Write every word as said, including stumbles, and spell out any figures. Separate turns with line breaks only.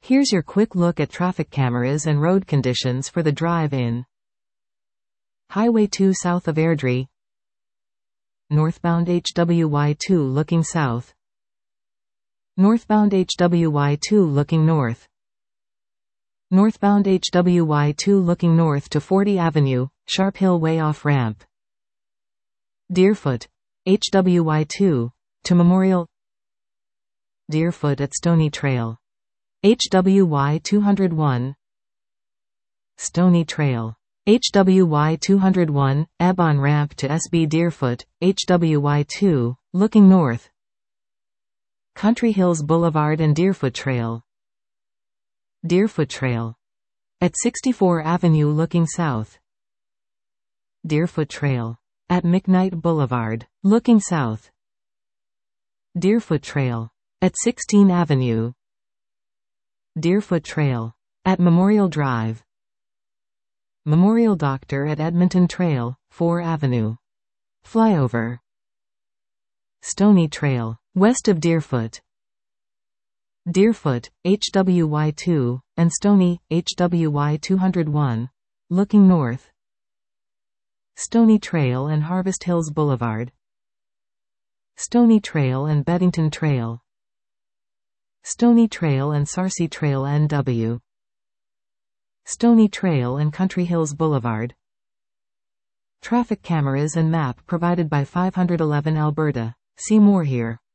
Here's your quick look at traffic cameras and road conditions for the drive in Highway two south of Airdrie. Northbound H W Y two looking south. Northbound H W Y two looking north. Northbound H W Y two looking north to forty Avenue, Sharp Hill Way off ramp. Deerfoot, H W Y two, to Memorial. Deerfoot at Stony Trail. H W Y two oh one. Stony Trail. H W Y two oh one, ebb on ramp to S B Deerfoot, H W Y two, looking north. Country Hills Boulevard and Deerfoot Trail. Deerfoot Trail. At sixty-four Avenue looking south. Deerfoot Trail. At McKnight Boulevard, looking south. Deerfoot Trail. At sixteen Avenue. Deerfoot Trail. At Memorial Drive. Memorial Doctor at Edmonton Trail, four Avenue. Flyover. Stony Trail, west of Deerfoot. Deerfoot, H W Y two, and Stony, H W Y two oh one, looking north. Stony Trail and Harvest Hills Boulevard. Stony Trail and Beddington Trail. Stony Trail and Sarcee Trail N W. Stony Trail and Country Hills Boulevard. Traffic cameras and map provided by five eleven Alberta. See more here.